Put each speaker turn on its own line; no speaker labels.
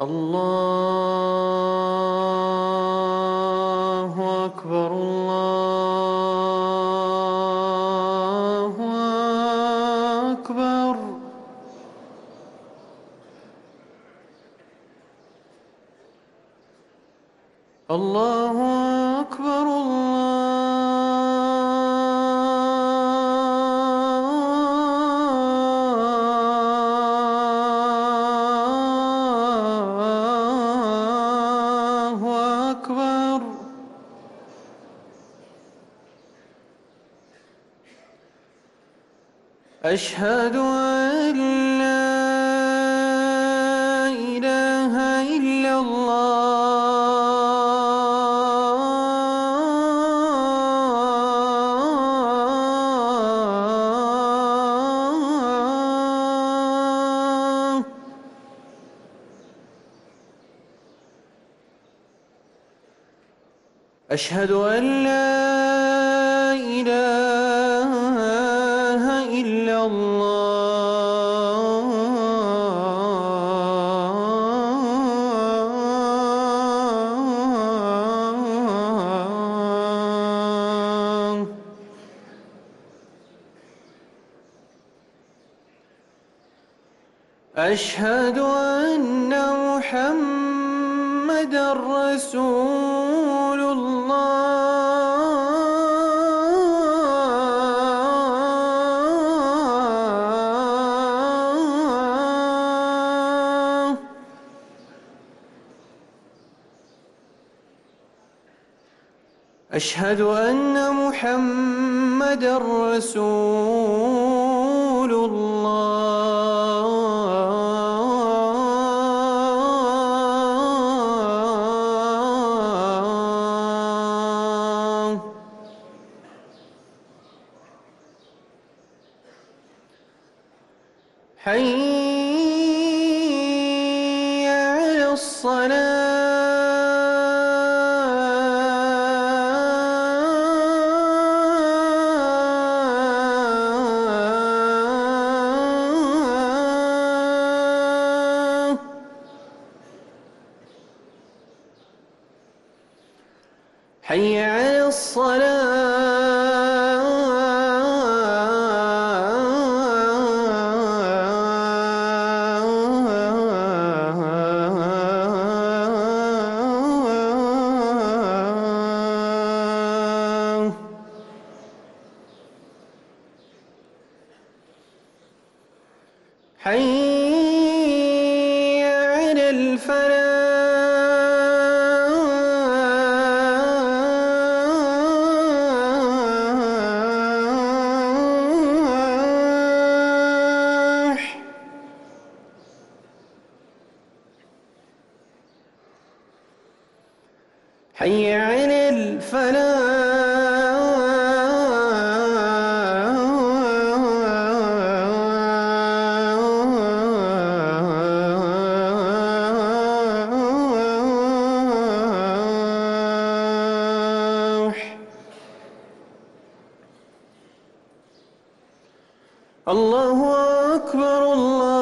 الله أكبر الله أكبر. الله أكبر الله أكبر. أشهد أن لا إله إلا الله. أشهد أن لا إله إلا الله. أشهد أن محمدًا رسول الله. أشهد أن محمدًا رسول الله. حي على الصلاة. حي على الصلاة. حي على الفلاح. حي على الفلاح. الله أكبر الله